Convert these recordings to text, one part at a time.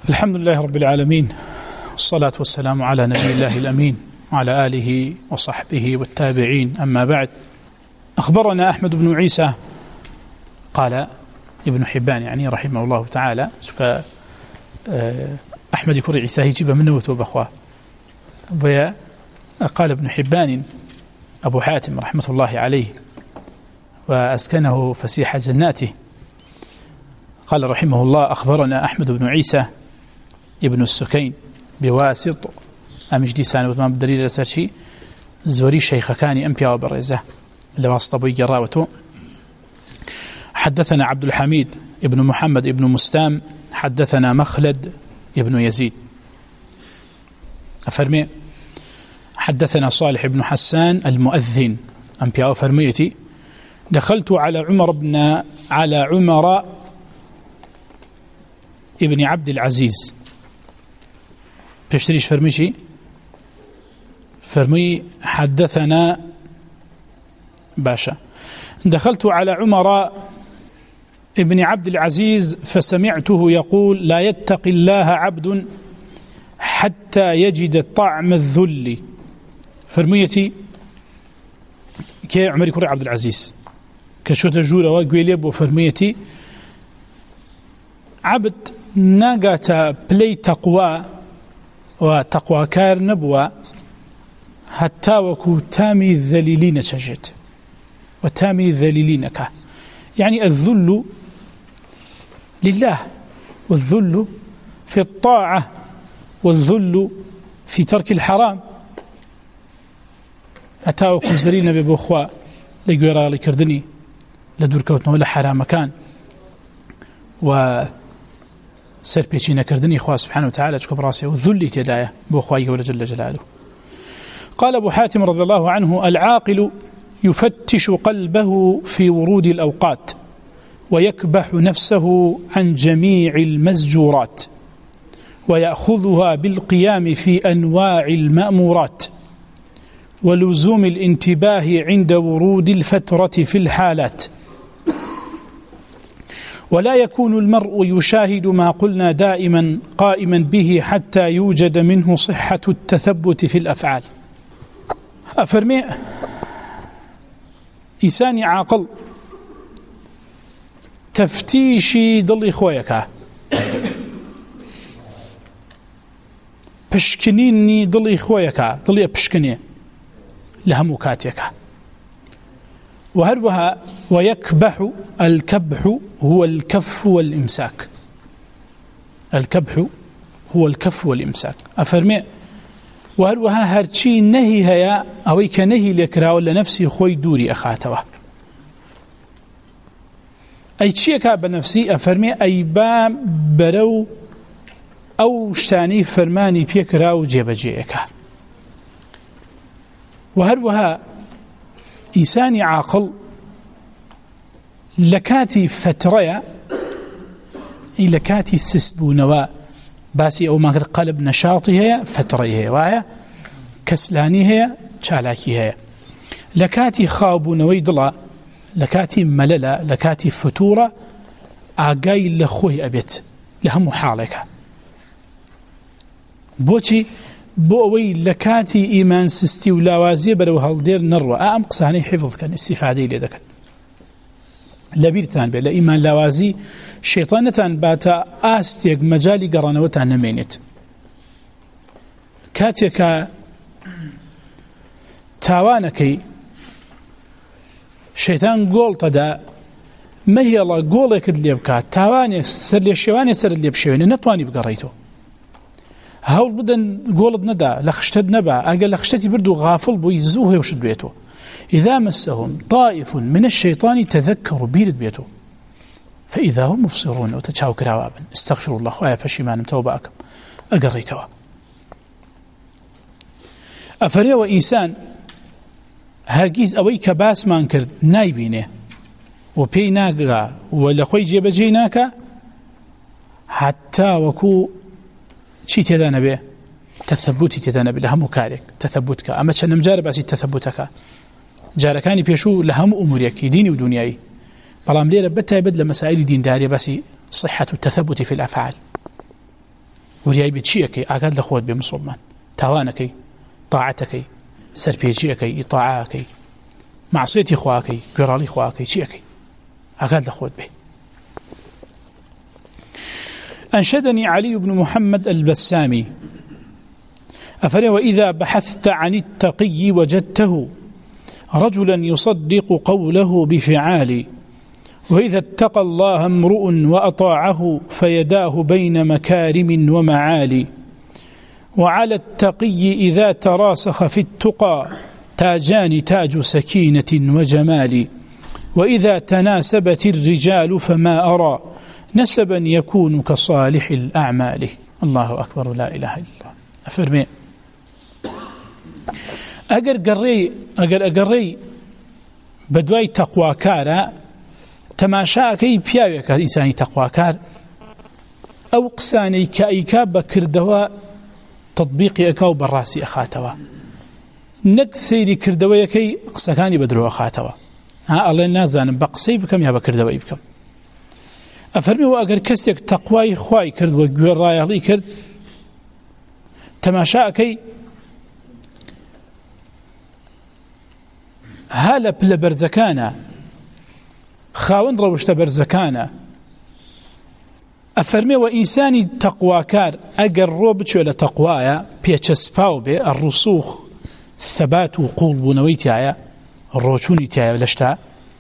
الحمد لله رب العالمين، والصلاة والسلام على نبي الله الأمين وعلى آله وصحبه والتابعين. أما بعد، أخبرنا أحمد بن عيسى قال ابن حبان يعني رحمه الله تعالى، أحمد يكون عيسى يجيب منه وتوبخواه، قال ابن حبان أبو حاتم رحمة الله عليه وأسكنه فسيح جناته، قال رحمه الله: أخبرنا أحمد بن عيسى ابن السكين بواسط أمجدي سانو ما بدليل لسرشي زوري شيخ كاني أمبيا وبرزة لواسط أبو جراوته. حدثنا عبد الحميد ابن محمد ابن مستام حدثنا مخلد ابن يزيد أفرمي حدثنا صالح بن حسان المؤذن أمبيا وفرميتي: دخلت على عمر ابن عبد العزيز. بيشتريش فرميشي فرمي حدثنا باشا: دخلت على عمر ابن عبد العزيز فسمعته يقول: لا يتقي الله عبد حتى يجد طعم الذل. فرميتي كي عمر كوري عبد العزيز كشوت جورا وقويليب. وفرميتي عبد ناقات بلي تقوى وتقوى كار نبوى حتى وكو تامي الذليلين تجد وتامي الذليلينك، يعني الذل لله، والذل في الطاعة، والذل في ترك الحرام. حتى وكو زرين ببوخوا لقويرا لكردني لدوركوتنا ولا حرام كان و سربيتشي نكردني خواه سبحانه وتعالى تشكب راسي والذل تدايه بوخوايه ولا جل جلاله. قال أبو حاتم رضي الله عنه: العاقل يفتش قلبه في ورود الأوقات ويكبح نفسه عن جميع المزجورات ويأخذها بالقيام في أنواع المأمورات ولزوم الانتباه عند ورود الفترة في الحالات، ولا يكون المرء يشاهد ما قلنا دائما قائما به حتى يوجد منه صحة التثبت في الأفعال. أفرمي إنسان عاقل تفتيشي ضل إخويك بشكنيني ضل إخويك ضل بشكني لهمكاتك. وهربها ويكبح، الكبح هو الكف والإمساك، الكبح هو الكف والإمساك. أفرمي وهربها هرشي نهي هيا أويك نهي لكرا ولا نفسي خوي دوري أخاتوا أي تشيكا بنفسي. أفرمي أي با برو أو شاني فرماني بيكرا وجيب جيكا. وهربها إنسان عاقل لكاتي فتريا لكاتي سسبونوا باسي أو ما قلب نشاطي هي فتريا هي وهي كسلاني هي شالاكي هي لكاتي خابونوي ضلا لكاتي مللا لكاتي فتورة آقاي لخوي أبيت لهم حالك بوشي بووي لكاتي إيمان سستي ولاوازي برو هالدير نروى أم قصاني حفظ كان استفادي لذلك لبيرتان بلا إيمان لاوازي شيطانتان باتا آستيق مجالي قرانوتان نمينت كاتيكا تاوانكي شيطان قول تدا ما هي الله قولك اللي بكات تاواني سر لي الشواني سر اللي بشواني نتواني بقريتو هاول بدن قولد ندا لخشتد نبا أقل لخشتي بردو غافل بو يزوه وشد بيته. إذا مسهم طائف من الشيطان تذكروا بيرد بيته فإذا هم مبصرون وتتشاو كراوابا استغفر الله خوايا فشيمان متوباكم أقريتوا. أفريا وإنسان هرگيز أويك باس ما انكر نايبينه وبي ناقا ولا خوي جيب جيناك حتى وكو شي تدانا به تثبتي تدانا به لهم كارك تثبتك أما كان مجارب أسي تثبتك جاركاني بيشو لهم أموريك ديني ودنياي بلام ليه ربتها يبدل مسائل دين داري بس صحة التثبت في الأفعال. وریای بێ چیەکەی ئاگات لە خۆت بێ مسلمان تاوانەکەی طاعەتەکەی سەرپێچیەکەی ئیطاعەکەی معصیەتی خواکەی گوێڕاڵی خواکەی چیەکەی ئاگات لە خۆت بێ. أنشدني علي بن محمد البسامي أفرى وإذا بحثت عن التقي وجدته رجلا يصدق قوله بفعال وإذا اتقى الله امرؤ وأطاعه فيداه بين مكارم ومعالي وعلى التقي إذا تراسخ في التقى تاجان تاج سكينة وجمال وإذا تناسبت الرجال فما أرى نسبا يكون كصالح الأعمال. الله أكبر لا إله إلا الله. أفرمي أجر أقري بدواي تقوى كارا تماشاكي بياوك إنساني تقوى كار أو قساني كأيكا بكردوا تطبيقي أكاو بالراسي أخاتوا نك سيري كردويكي قسكاني بدرو أخاتوا ها الله نازان بقسي بكم يا بكردوي بكم. أفرمي وأجر كسيك تقواي خواي كرد وجوار رايالي كرد تماشاكي هالب لبرزكانا خاون روشت برزكانا. أفرمي وإنساني تقواكار أجر روبتش ولا تقوايا بيتشسباو بي الرسوخ ثبات وقول بنويتي الروشوني تاعي لشتا.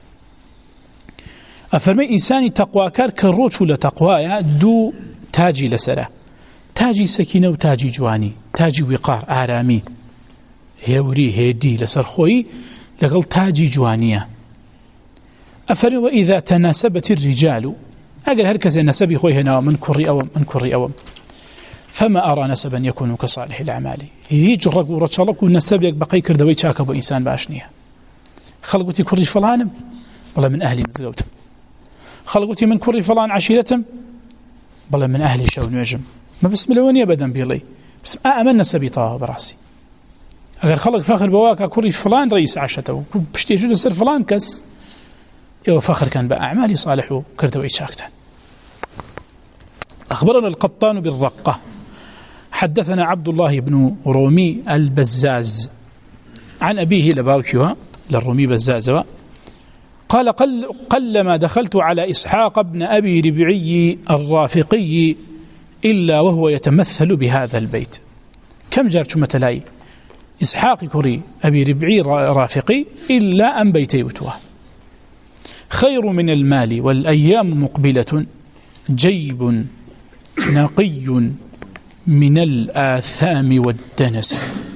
أفرمي إنساني تقواكار كالروش ولا تقوايا دو تاجي لسره تاجي سكينة وتاجي جواني تاجي وقار آرامي هيوري هيدي لسر خوي لقل تاجي جوانية. أفرمي وإذا تناسبت الرجال أقل هركز نسبي خوي هنا من كري أوم فما أرى نسبا يكون كصالح الأعمال. يجرق ورشالك ونسبيك بقي كردوي شاكب إنسان باشنية خلقتي كري فلانم والله من أهلي مزقوتم خلقتي من كري فلان عشيرتم والله من أهلي شو نجم ما بسم لوني أبدا بيلي بس أمن نسبي طه براسي أقل خلق فخر بواكا كري فلان رئيس عشته بشتي شو سر فلان كس يو فخر كان بأعمالي صالح وكردوي شاكتا. أخبرنا القطان بالرقة حدثنا عبد الله بن رومي البزاز عن أبيه لباوكيها للرومي بزازوا قال قلما دخلت على إسحاق بن أبي ربعي الرافقي إلا وهو يتمثل بهذا البيت. كم جارت متلاي إسحاق كري أبي ربعي رافقي إلا أن بيتي وتوه خير من المال والأيام مقبلة جيب نقي من الآثام والدنس.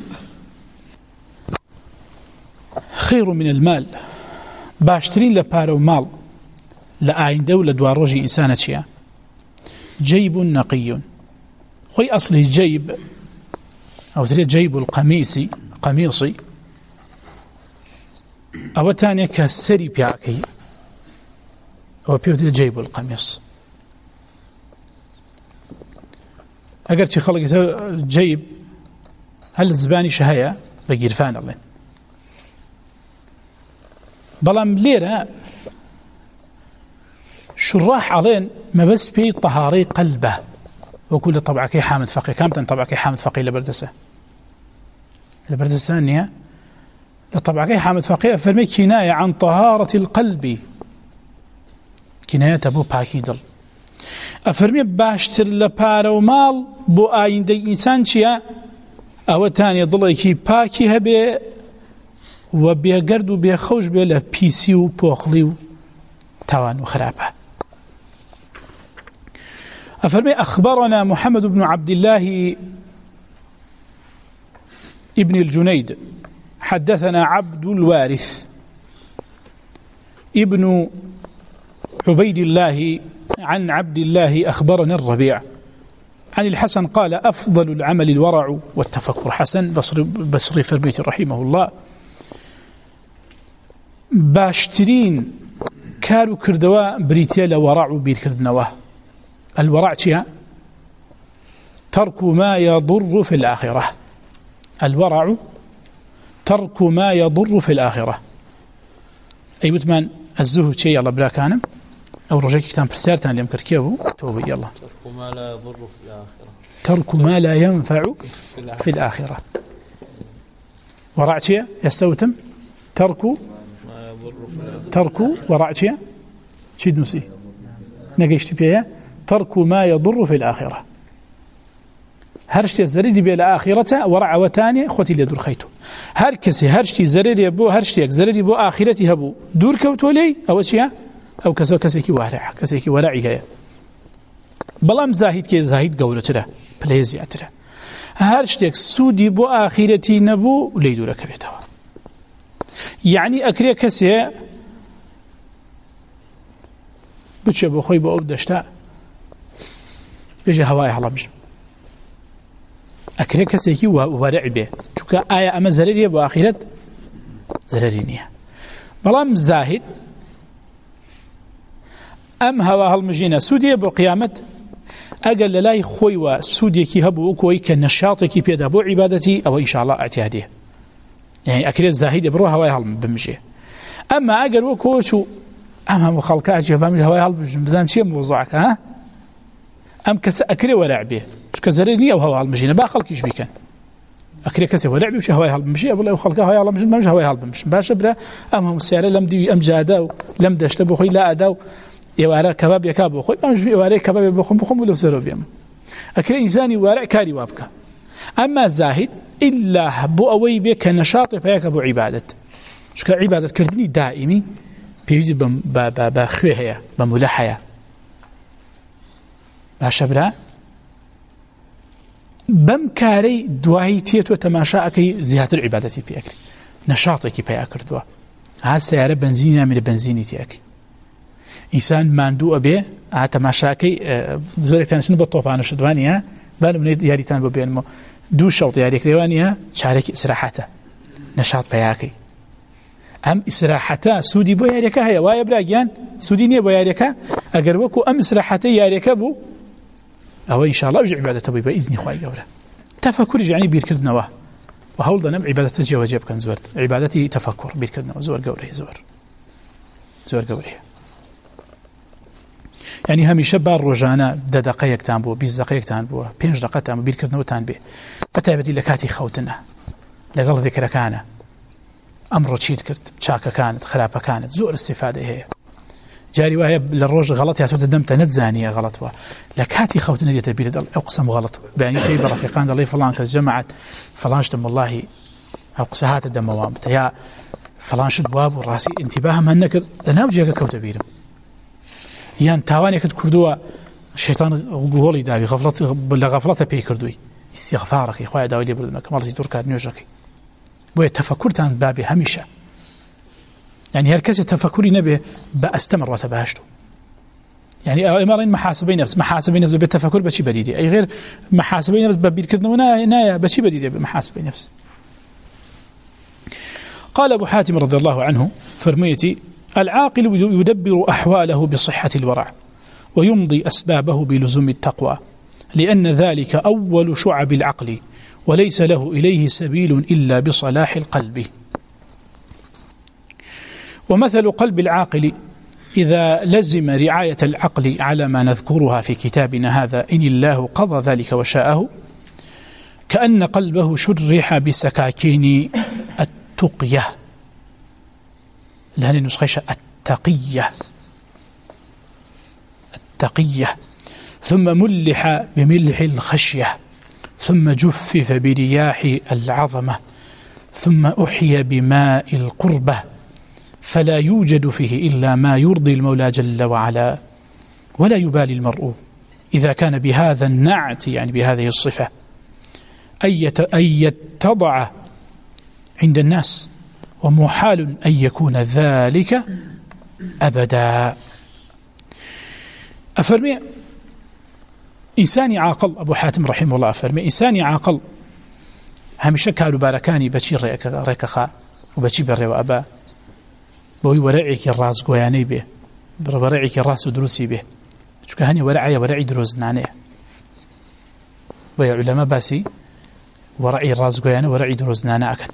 خير من المال باشترين لبارو مال لآين دولة دواروجي إنسانة شيئا جيب نقي خوي أصله جيب أو تريد جيب قميصي أو تاني كالسري بياكي أو بيوتي جيب القميص أقر شي خلق جيب هل الزباني شهية بقيرفان الله بلام ليرة شراح علين ما بس بي طهاري قلبه وكل طبعك حامد فقيه كامتن طبعك حامد فقيه لبردسة الثانية لطبعك حامد فقيه فرمي كناية عن طهارة القلب كناية بو باكي دل أفرمي باشتر لبارا ومال بو آين دي إنسان شيا أو تاني ضليكي باكي هبي وبيقرد وبيخوش بي لبيسي وبوخلي وتوان وخرابة. أفرمي أخبرنا محمد بن عبد الله ابن الجنيد حدثنا عبد الوارث ابن عبيد الله عن عبد الله أخبرنا الربيع عن الحسن قال أفضل العمل الورع والتفكر. حسن بصري فرميت رحمه الله باشترين كارو كردوا بريتيلا ورع بير كردنواه. الورع شيء ترك ما يضر في الآخرة. الورع ترك ما يضر في الآخرة. أي بتمان الزهد شيء الله بلا كان أو رجعك كتاب برسالتان لم كركيبه توبي الله ترك ما لا ينفع في الآخرة ورعشيا يستوتم ترك ورعشيا شيد نسي نقيشت بيها ترك ما يضر في الآخرة هرشتي زريدي بالآخرة ورع وتاني خوتي اللي دور خيتو هركسي هرشتي زريدي بو هرشتي زريدي بو آخرتي هبو دور كوتولي أو شيء أو كسيكي وارع كسيكي ورعي هي بلام زاهد كي زاهد قولة ترى بليزي ترى هرشتي سودي بو آخرتي نبو لي دور كبيتها يعني أكري كسي بتشي بو خوي بو أبدشتا بيجي هواي على بجم أكري كسيكي ورع به چونك آية أما زررية بو آخرت زررينية بلام زاهد أم هوا هالمجينة سودية بالقيامة أقل لاي خوي وسودية كي هبو وكوي كنشاطي كي بيدا بو عبادتي أو إن شاء الله اعتيادية يعني أكري الزاهد يبرو هواي هالمجينة أما أقل وكوي شو أما مخلقات جفام هواي هالمجينة شيء موضوعك ها أم أكري ورع به كزرني أو هوا هالمجينة باخلك إيش بيكن أكري كسي ورع به وش هواي هالمجينة ولا خلقها هواي هالمجينة مش هواي هالمجينة باش برا أم السيارة لم دي أم جادا لم دشتبو خوي لا أداو يوارا كباب يكابو خوي أم يوارا كباب بخم ولا بسرو بيم أكري إنساني ورع كاري وابك أما زاهد إلا بو أوي بك نشاط فيك أبو عبادة شو كعبادة كردني دائمي بيجي بخويها بملحية باش برا بمكاري دواهي تيتو تماشاكي زيادة العبادة في أكري نشاطك في أكردوا هذا سيارة بنزينة من بنزيني تيأكي إنسان ماندو أبي تماشاكي زورك تنسن بالطوفان الشدوانية بل من ياريتان ببينمو دو شوط ياري كريوانية شارك إسراحته نشاط بياكي أم إسراحته سودي بو ياريكا هيا وايا براجيان سودي نيه بو ياريكا أقر وكو أم إسراحته ياريكا بو أو إن شاء الله يجي عبادته بإذن خواهي قوله تفكر يعني بيركردنا وهول ضنم عبادة جواجب كان زورت عبادتي تفكر بيركردنا زور قوله زور قوله يعني هميشه بار روجانا 10 دقائق تانبو 20 دقائق تانبو 5 دقائق تانبو بيركردنا تانبي بتابدي لكاتي خوتنا لقل ذكر كان أمر تشيد كرت شاكا كانت خلافة كانت زور استفادة هي جاري وهي للروج غلط يا تود دمت نتزانيه غلط لكاتي خوتنا دي تبيد اقسم غلط بان تي برفقان الله فلان كجمعت فلان شتم والله اقسهات الدموام يا فلان شد باب راسي انتباه منك لناوجيك كوتبير يان تاواني كد كردوا الشيطان غولي داوي غفلته بي كردوي استغفارك يا خويا داوي بردنك مالتي تركا نيوجك بو تفكرتان بابي هميشه يعني هركز تفكري نبي بأستمر وتبهشته يعني إمارين محاسبين نفس بالتفكر بشي بديدي أي غير محاسبين نفس ببيركدنا ونايا بشي بديدي بمحاسبين نفس قال أبو حاتم رضي الله عنه فرميتي العاقل يدبر أحواله بصحة الورع ويمضي أسبابه بلزوم التقوى لأن ذلك أول شعب العقل وليس له إليه سبيل إلا بصلاح القلب ومثل قلب العاقل إذا لزم رعاية العقل على ما نذكرها في كتابنا هذا إن الله قضى ذلك وشاءه كأن قلبه شرح بسكاكين التقية لهذه نسخة التقية ثم ملح بملح الخشية ثم جفف برياح العظمة ثم أحيى بماء القربة فلا يوجد فيه إلا ما يرضي المولى جل وعلا ولا يبالي المرء إذا كان بهذا النعت يعني بهذه الصفة أن يتضع عند الناس ومحال أن يكون ذلك أبدا أفرمي إنساني عاقل أبو حاتم رحمه الله أفرمي إنساني عاقل همشة كالو باركاني بچي ريكخا وبچي بري وأبا بوي ورعيك الراس قوياني به ورعيك الراس دروسي به چونك هني ورعي دروزنانه ويا علماء باسي ورعي الراس قوياني ورعي دروزنانه أكن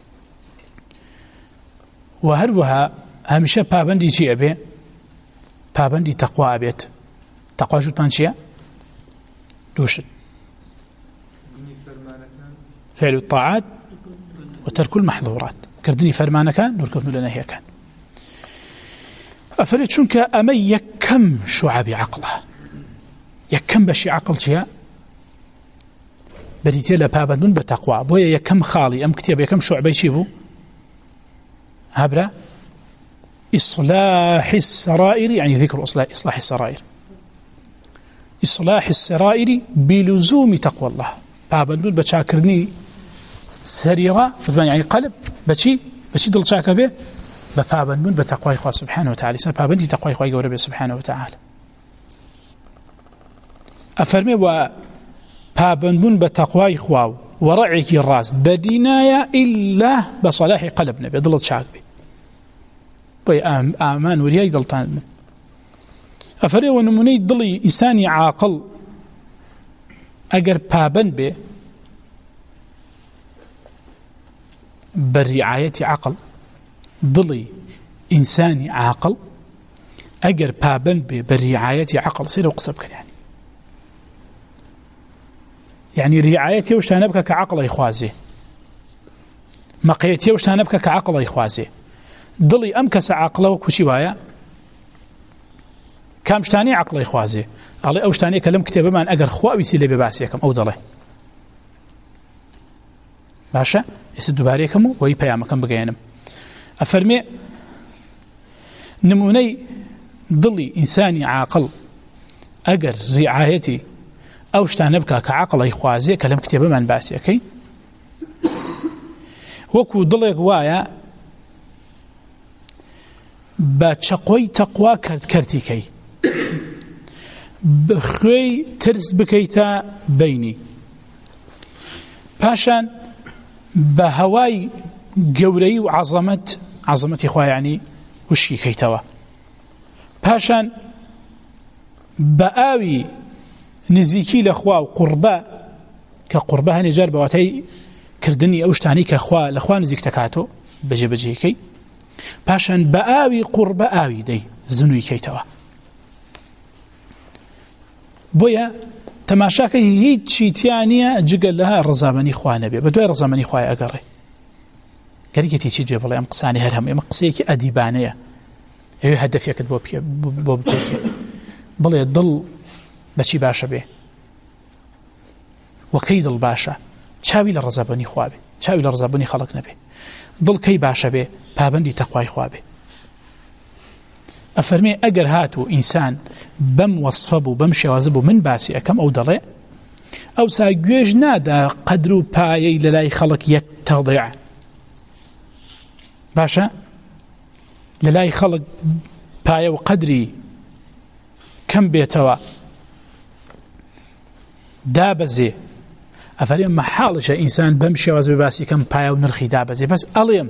وهروها همشة بابندي شيء به پابندی تقوا بێت. تقوا جوتمان چییە؟ دووشت: فعل الطاعات وترك المحظورات، كردني فرمانكان نركض لنا هي كان. أفريد شنك أمي يكم شعب عقله، يكم بشي عقل شيء بريتي لبابدون بتقوى بويا يكم خالي أم كتيب يكم شعب يشيبو هبرة إصلاح السرائر، يعني ذكر إصلاح السرائر، إصلاح السرائر بلزوم تقوى الله. بابدون بتشاكرني سريرة يعني قلب بشي دل شاكر به بابندون بتقوى الله سبحانه وتعالى. بابندي تقوى الله يقول ربي سبحانه وتعالى. أفرمي وبابندون بتقوى الله ورعيك الراس بدينايا إلا بصلاح قلبنا بضل شاكر به بي آمان ورياي دلتان. أفرمي ونموني ضلي إنساني عاقل أجر بابند به بالرعاية عقل، ضلي إنساني عاقل أجر بابن بالرعاية عقل سير وقصب كان يعني رعايتي وش تنبك كعقل إخوازي، مقيتي وش تنبك كعقل إخوازي، ضلي أمكس عقله وكشوايا كامشتاني عقل إخوازي على أوشتاني كلام كتاب من أجر خوابي سيلي بباسيكم أو ضله باشا يسدوا باريكم ويبيامكم بقينم. أفرمي نموني ضلي إنساني عاقل أجر رعايتي أو شتانبك كعقل إخوازي كلام كتاب من باسيكي وكو ضلي قوايا باتشقوي تقوى كرتيكي بخوي ترس بكيتا بيني باشان بهواي جوري وعظمة إخوة يعني وشي كيتوا باشان بآوي نزيكي لأخوة وقربة كقربة نجار بواتي كردني أوشتاني كأخوة لأخوة نزيك تكاتو بجي باشان بآوي قربة آوي دي زنوي كيتوا بويا تماشاكي هي تشيتيانيا جقل لها الرزامني إخواني بي بدوي رزامني إخواني أقري قالي كتي تجي بلا يمقصاني هرهم يمقصيكي أديبانية أيه هدف يكد بوبجيكي بلا يضل بشي باشا بي وكيد الباشا شاوي للرزابني إخواني شاوي للرزابني خلقنا بي ضل كي باشا بي بابندي تقوى إخواني أفرمي أجر هاتو إنسان بم وصفبو بم شوازبو من باسي أكم أو ضلع أو ساقويج نادا قدرو بايي للاي خلق يتضيع باشا للاي خلق بايي وقدري كم بيتوا دابزي أفرمي محالش إنسان بم شوازبو باسي كم بايي ونرخي دابزي بس أليم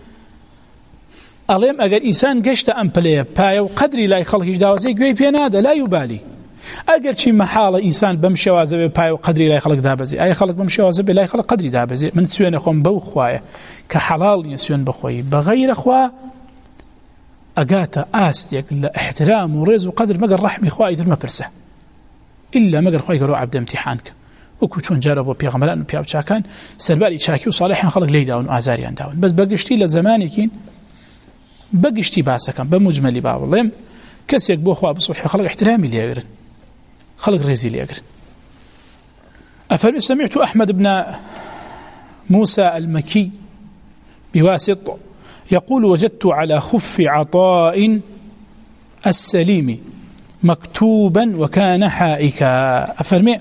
أجر إنسان قشت أمبليه باية وقدري لا يخلق داوزي قوي بيناده لا يبالي أجر شي محالة إنسان بمشي وازبه باية وقدري لا يخلق دابزي أي خلق بمشي وازبه لا يخلق قدري دابزي من سوين أخوان بو خوايا كحلال يسوين بخوي بغير أخوا أقاتا آستيك احترام ورز وقدر مقر رحمي خواي ترمى برسه إلا مقر خواي قروا عبد امتحانك وكوشون جاربوا بيغملان وبيعب شاكان سربالي شاكي وصالحين خلق لي داون وآزاريان داون بس بقشتي لزمانكين بقشتي باسكم بمجمل باب الله كسيك بو اخوا بصلح خلق احترامي لي اغرن خلق رزي لي اغرن. افرمي سمعت احمد بن موسى المكي بواسط يقول وجدت على خف عطاء السليم مكتوبا وكان حائكا. افرمي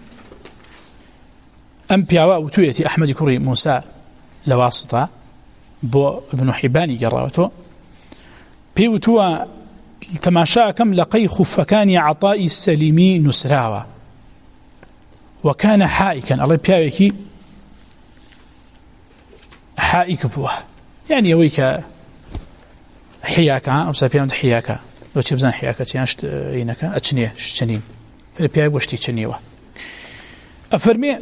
امبياوا وتويتي احمد كوري موسى لواسطه بو ابن حباني جراوته بيوتوا تماشا كم لقي خفكان عطاء السليمي نسراوا وكان حائكا الله بياوكي حائك بوه يعني يويك حياكا أو سابيان حياكا لو تبزان حياكا تيانشت إينكا أتشنيه شتنين فالبياوك وشتي تشنيوه. أفرمي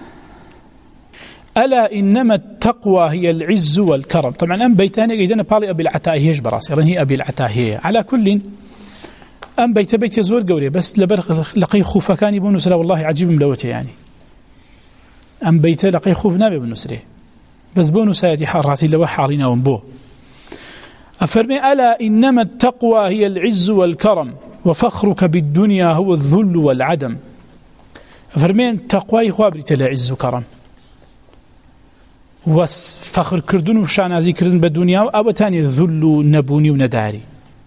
ألا إنما التقوى هي العز والكرم. طبعا أم بيتاني قيدنا بالي أبي العتاهيش براسي رن هي أبي العتاهية على كل أم بيت يزور قوري بس لقي خوفا كان يبون نسره والله عجيب ملوته يعني أم بيت لقي خوف نابي بنسره بس بونو سياتي حراتي لو حالنا ونبوه أفرمي ألا إنما التقوى هي العز والكرم وفخرك بالدنيا هو الذل والعدم أفرمي تقوى خوابرت العز وكرم وفخر كردون وشانازي كردون بالدنيا وأبتاني الذل نبوني ونداري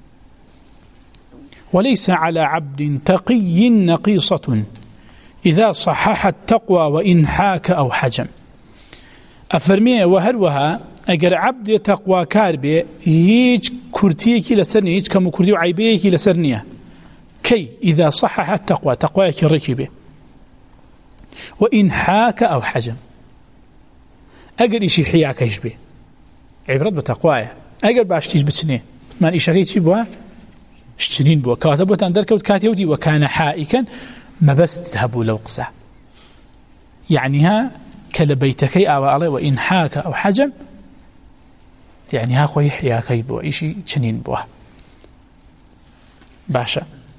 وليس على عبد تقي نقيصة إذا صحح التقوى وإن حاك أو حجم أفرمي وهروها أجر عبد تقوى كاربي هيج كرتيكي لسرني هيج كم كرتي وعيبيكي لسرنيه كي إذا صحح التقوى تقواك الركبة وإن حاك أو حجم أجر إشي حياك يشبه عبرت بتقوايا أجر باشتيج بتسنين من إشاريتي بوا اشتنين بوا كاتبوا تندركوا كاتيودي وكان حائكا ما بس تذهبوا لو قصة يعني ها كلبيتكي أو عليه وإن حاك أو حجم يعني ها خوي حياكي بوا إشي تشنين بوا باشا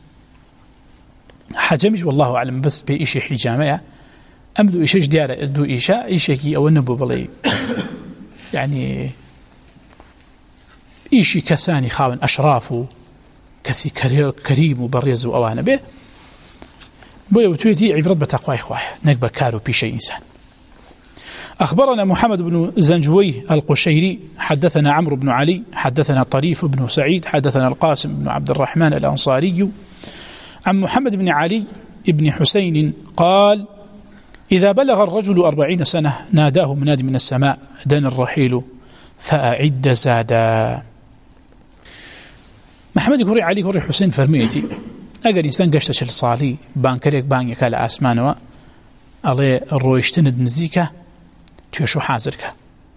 حجمش والله أعلم بس بإشي حجامة أمدو إيشش ديارة أدو إيشا إيشيكي أو النبو بلي يعني إيشي كساني خاون أشرافه كسي كريم وبريز وأوانا به بويا وتويتي عبرت بتقوى إخواه نقبى كارو بشيء إنسان أخبرنا محمد بن زنجوي القشيري حدثنا عمرو بن علي حدثنا طريف بن سعيد حدثنا القاسم بن عبد الرحمن الأنصاري عن محمد بن علي بن حسين قال إذا بلغ الرجل 40 سنة ناداه مناد من السماء دان الرحيل فأعد زادا محمد كوري علي كوري حسين فرميتي أقل إنسان قشتش الصالي بانكريك بانيك على أسمانوا علي الرويشتند نزيكا تيشو حازرك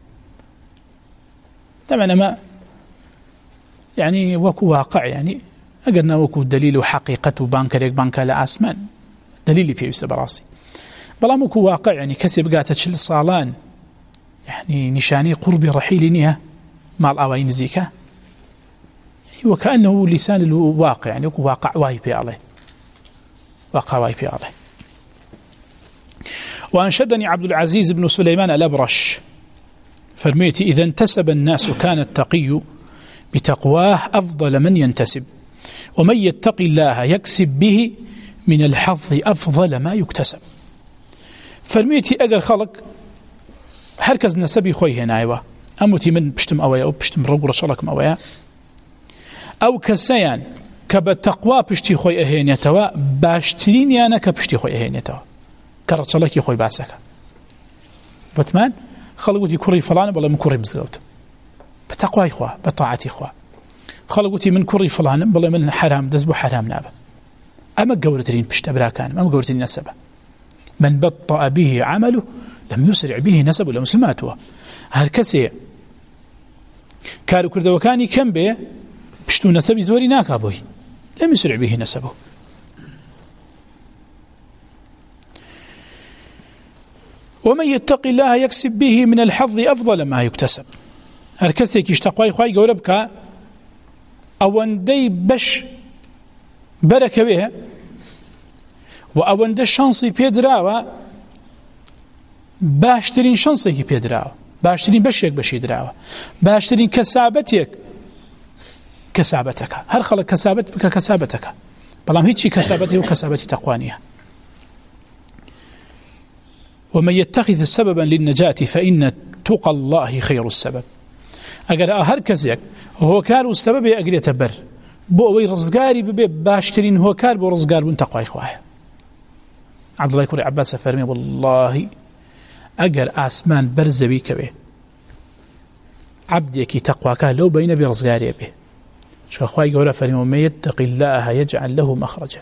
طبعا ما يعني وكو واقع يعني أقلنا وكو دليل وحقيقة بانكريك بانك على أسمان دليلي بيوست براسي بلا موكو واقع يعني كسب قاتتش الصالان يعني نشاني قرب رحيل نيها مع الأوين زيكا وكأنه لسان الواقع يعني واقع وايبي عليه واقع وايبي عليه وأنشدني عبد العزيز بن سليمان الأبرش فرميتي إذا انتسب الناس كان التقي بتقواه أفضل من ينتسب ومن يتقي الله يكسب به من الحظ أفضل ما يكتسب فرميتي أجل خلق هركز نسبي خوي هنا أيوة أموتي من بشتم أويا أو بشتم رجل شلكم أويا أو كسيان كبتقوى بشتي خوي أهين يتوا باشترين يانا كبشتي خوي أهين يتوا كرت شلكي خوي باسك بتمان خلقوتي كوري فلان ولا من كوري مزغوت بتقوى إخوة بطاعة إخوة خلقوتي من كوري فلان ولا من حرام دزبو حرام نابا أما قولتين بشت أبراكان أما قولتين نسبة من بطأ به عمله لم يسرع به نسبه لمسلماته هالكسي كارو كردوكاني كم به بشتو نسبي زوري ناكابوي لم يسرع به نسبه ومن يتقي الله يكسب به من الحظ أفضل ما يكتسب هالكسي كيشتقوي خواي قولبك أوندي بش بركة بها وأوندي شانسي بيدراوة باشترين شانسي بيدراوة باشترين بشيك بشي دراوة باشترين كسابتك كسابتك هل خلق كسابتك كسابتك بلام هيتشي كسابته وكسابتي تقوانيها ومن يتخذ سببا للنجاة فإن تقى الله خير السبب أقول هركزك هو كار السبب أقول يتبر بو رزقاري ببي باشترين هو كار بو رزقار بون تقوى إخواه عبد الله يقول عباس فرمي والله أقل آسمان برزبي كبه عبدك تقواك لو بين برزقاري به شو أخوائي قولا فرمي ومن يتق الله يجعل له مخرجا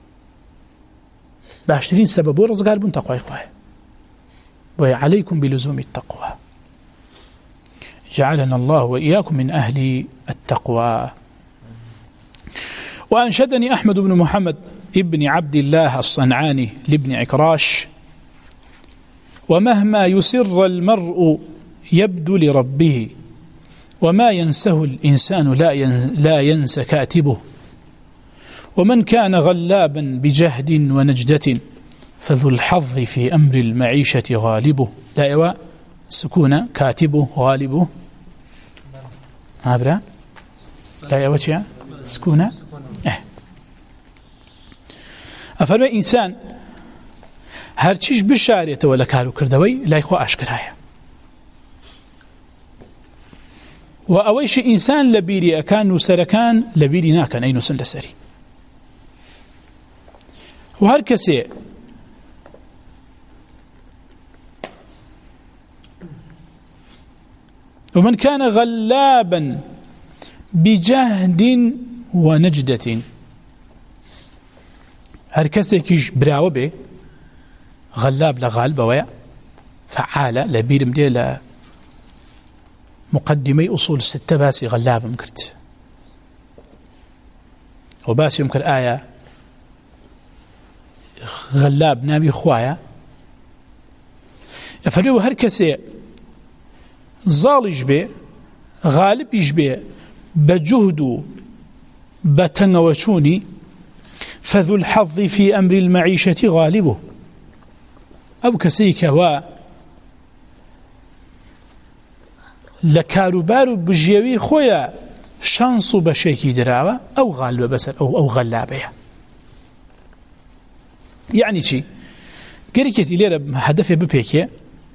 باشترين سبب ورزقار بون تقوى إخواه وعليكم بلزوم التقوى جعلنا الله وإياكم من أهل التقوى وأنشدني أحمد بن محمد ابن عبد الله الصنعاني لابن عكراش ومهما يسر المرء يبدو لربه وما ينسه الإنسان لا ينسى كاتبه ومن كان غلابا بجهد ونجدة فذو الحظ في أمر المعيشة غالبه. لا إيوه سكون كاتبه غالبه هابرا لا إيوه شيء سكون أفرمي إنسان هرچیش بشارێتەوە لە کار و کردەوەی لای خۆ ئاشکرایە و ئەوەیشی ئینسان لە بیری ئەکان نووسەرەکان لە بیری ناکەن ئەی نووسن لەسەری و هەر کەسێ ومن كان غلابا بجهد ونجدة هر کەسێکیش براوە بێ غلاب لغالب ويا فعالة لبيرم دي مقدمي أصول 6 باسي غلاب مكرت وباسي يمكن آية غلاب نابي خوايا فلو هركسي ظالج بي غالب يجبي بجهد بتنوشوني فذو الحظ في أمر المعيشة غالبه أو كسيك و لكاروبار بجيوي خويا شانسو بشيكي دراوة أو غالب بسر أو غلابة يعني شي قريكتي ليرة هدفي ببيكي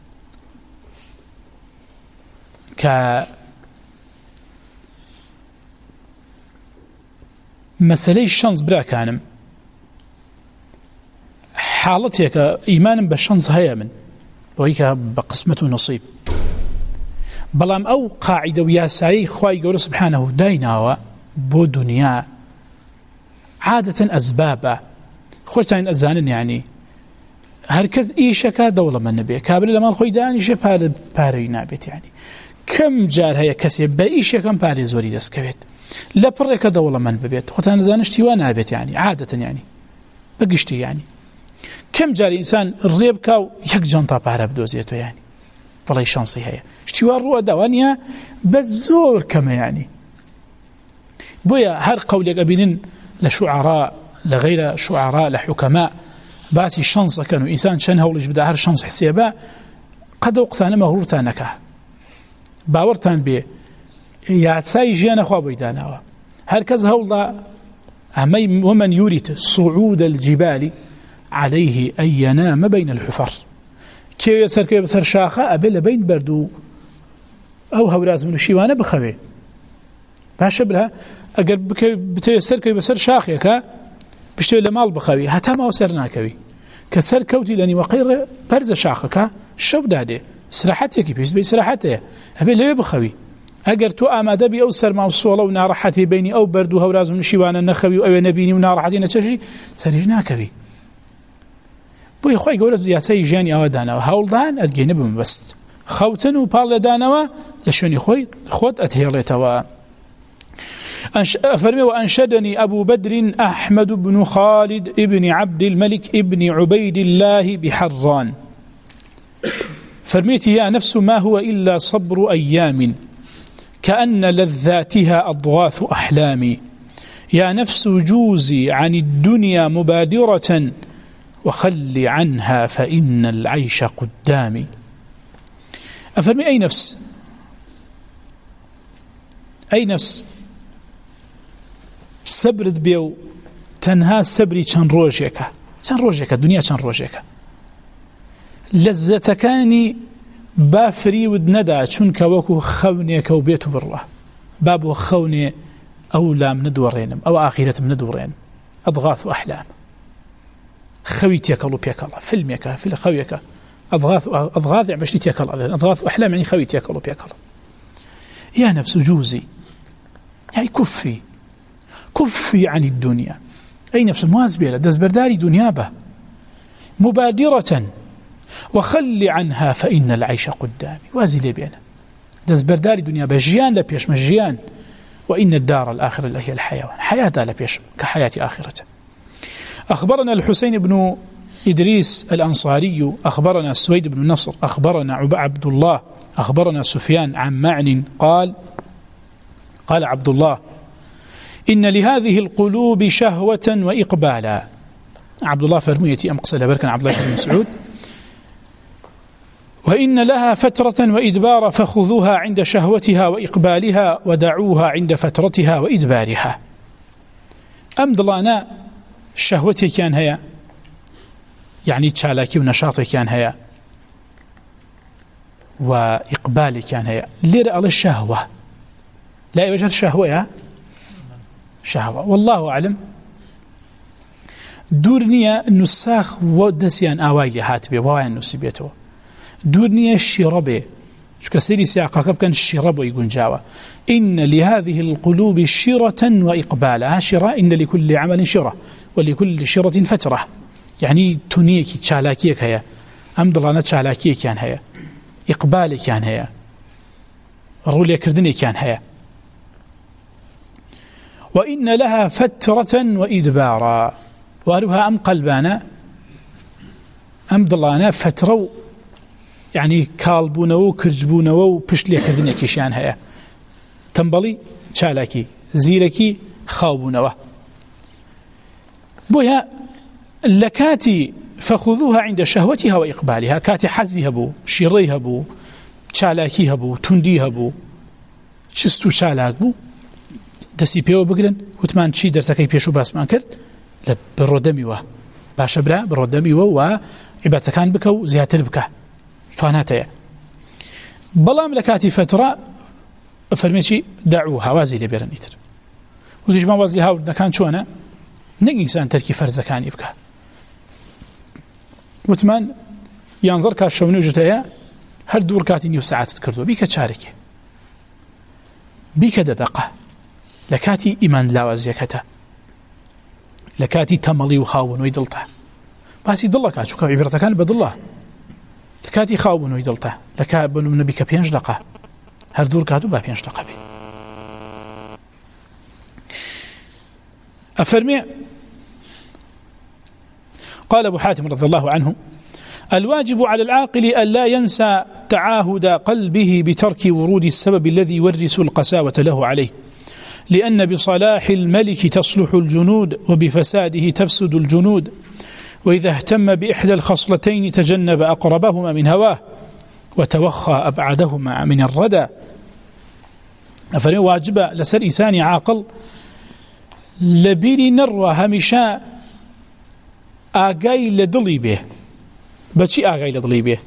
مسألة الشانس برا كانم حالتك إيمانا بالشانس هيا من وهيك بقسمة ونصيب بلام أو قاعدة وياساي خواهي قول سبحانه دايناوا بو دنيا عادة أسبابا خوشتين أزانن يعني هركز إيشكا دولة من نبي كابل لما الخوي دانيش باري نابت يعني كم جار هيا كسي بإيشكا باري زوري دسكويت لبرك دولة من ببيت خوتان زانشتي وانابت يعني عادة يعني بقشتي يعني كم جار إنسان الريبكا يك جنطة بارا بدوزيته يعني والله شانسي هيا اشتوار رؤى دوانيا بزور كما يعني بويا هر قولك أبينين لشعراء لغير شعراء لحكماء باسي شانسة كانوا إنسان شنها وليش بدا هر شانس حسيبا قد وقتان مغرورتان نكا باورتان بي يعساي جيانا خواب ويدانا هر كز هولا ومن يريد صعود الجبال عليه أن ينام بين الحفر كي يسر كي بسر شاخة أبي لبين بردو أو هوراز من الشيوانة بخوي باشا بلها أقل بتيسر كي بسر شاخيك بشتوي لمال بخوي حتى ما وسرنا كوي كسر كوتي لاني وقير برز شاخك شوف دادي سراحتك بيس بي سراحته أبي ليه بخوي أقر تو آماده بي أو سر ما وصوله ونارحتي بيني أو بردو هوراز من الشيوانة نخوي أو نبيني ونارحتي نتشي سريجنا كوي بوی خوای گەورە یاسای ژیانی ئەوە داناوە هەوڵدان ئەتگەینە بمبەست خەوتن و پاڵ لەدانەوە لە شوێنی خۆت ئەتهێڵێتەوە فرمي وأنشدني أبو بدر أحمد بن خالد ابن عبد الملك ابن عبيد الله بحران فرميت يا نفس ما هو إلا صبر أيام كأن لذاتها أضغاث أحلامي يا نفس جوزي عن الدنيا مبادرة وخل عنها فإن العيش قدامي أفرمي أي نفس سبرد بيو تنها سبري چەند ڕۆژێکە دنیا چەند ڕۆژێکە لەزەتەکانی با فریود نەدا چونکە وەکو خەونێکە و بێت و بڕوە با بۆ خەونێ ئەو لام ندوەڕێنم ئەو ئاخیرەتم ندوەڕێن ئەضغاث و ئەحلام خوي تيكلو بيكلا فيلميكا في خويكا أضغاث يعني مش تيكلا أضغاث أحلام يعني خوي تيكلو بيكلا يا نفس جوزي يعني كفي عن الدنيا أي نفس الموازبية دزبرداري دنيا به مبادرة وخلي عنها فإن العيش قدامي وازي لي بينا دزبرداري دنيا به جيان لبيش مجيان وإن الدار الآخرة اللي هي الحيوان حياة لبيش كحياة آخرة أخبرنا الحسين بن إدريس الأنصاري أخبرنا سويد بن نصر أخبرنا عبد الله أخبرنا سفيان عن معن قال عبد الله إن لهذه القلوب شهوة وإقبالا. عبد الله فرميتي أم قصة لبركن عبد الله بن مسعود وإن لها فترة وإدبار فخذوها عند شهوتها وإقبالها ودعوها عند فترتها وإدبارها. أم دلانا شهوتي كان هيا يعني تشالاكي ونشاطي كان هيا وإقبالي كان هيا لير على الشهوة لا يوجد شهوة يا شهوة والله أعلم دورنيا نساخ ودسيان آواي هاتبه ووايان نسيبيته دورنيا الشربه شو كسيري سياقك كان الشرب ويقول جاوة إن لهذه القلوب شرة وإقبالا. شرة إن لكل عمل شرة ولكل شرة فترة يعني تنيكي تشالاكيك هيا أمدلانا تشالاكيك كان هيا إقبالي كان هيا الرولي كردني كان هيا وإن لها فترة وإدبارا وأروها أم قلبانا أم ضلانا فترة يعني كالبونو كرجبونو بشلي كردني كيشان هيا تنبلي تشالاكي زيركي خاوبونو بويا لكاتي فخذوها عند شهوتها وإقبالها كاتي حزيها بو شيريها بو تشالاكيها بو تنديها بو چستو شالاك بو دەسی پێوە بگرن وتمان چی دەرسەکەی پێش و باسمان کرد لە بڕۆدەمیوە باشە برا بڕۆدەمیوە و عیبادەتەکان بکە و زیاتر بکە تواناتەیە بەڵام لە کاتی فترە فەرمێکی دەعوها وازی لێ بێرن ئیتر وزیشمان واز لێ هاوردەکان چۆنە نەک ئینسان تەرکی فەرزەکانی بکە وتمان یانزەر کات شەو نوێژت هەیە هەر دوور کاتی نیو سەعاتت کردووە بیکە چارێکێ بیکە دەدەقە لكاتي إيمان لاوازيكتا لكاتي تملي وخاون ويدلتا باسي دلك شو عبرتك كان بدله لكاتي خاون ويدلتا لكا بنو نبيك بينج دقة هر دور كاتو با بينج دقة بي أفرمي قال أبو حاتم رضي الله عنه الواجب على العاقل أن لا ينسى تعاهد قلبه بترك ورود السبب الذي يورث القساوة له عليه لأن بصلاح الملك تصلح الجنود وبفساده تفسد الجنود وإذا اهتم بإحدى الخصلتين تجنب أقربهما من هواه وتوخى أبعدهما من الردى. أفرين واجبة لسر إنسان عاقل لبيري نروى همشا آقاي لدلي به بچی آقای لدڵی بێ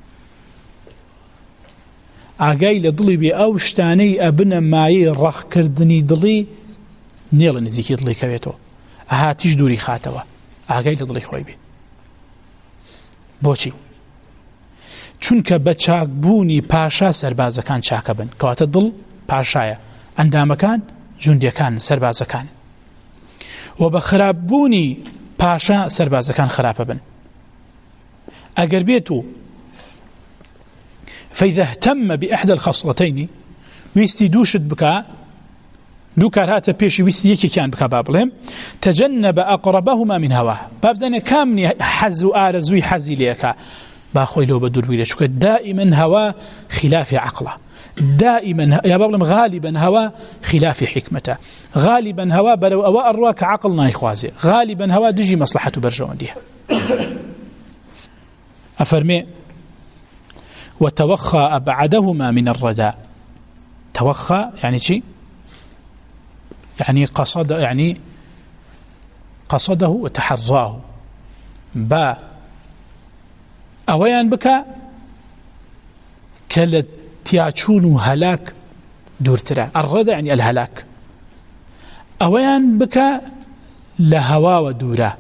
ئاگای لە دڵی بێ ئەو شتانەی ئەبنە مایەی ڕەخکردنی دڵی نێڵە نزیکی دڵی کەوێتەوە ئاهاتیش دووری خاتەوە ئاگای لە دڵی خۆی بێ بۆچی چونکە بە چاکبوونی پاشا سەربازەکان چاکە بن کەواتە دڵ پاشایە ئەندامەکان جوندیەکان سەربازەکان و بە خراپبوونی پاشا سەربازەکان خراپە بن أجر بيته فإذا اهتم بإحدى الخصلتين ويستي دوشت بكا دوكار هاتا بيشي ويستي يكي كان بكا بابلهم تجنب أقربهما من هواه باب زاني كامني حز وآرزوي حزي ليكا باخوي لو بدور بيلي شكرا دائما هوا خلاف عقله دائما يا بابلم غالبا هوا خلاف حكمته غالبا هوا بلو أواء الرواك عقلنا إخوازي غالبا هوا دجي مصلحة برجوان ديها أفرمي وتوخى أبعدهما من الردى توخى يعني شيء يعني قصده وتحراه با أويان بك كالتياچون هلاك دورترا الردى يعني الهلاك أويان بك لهوا ودورا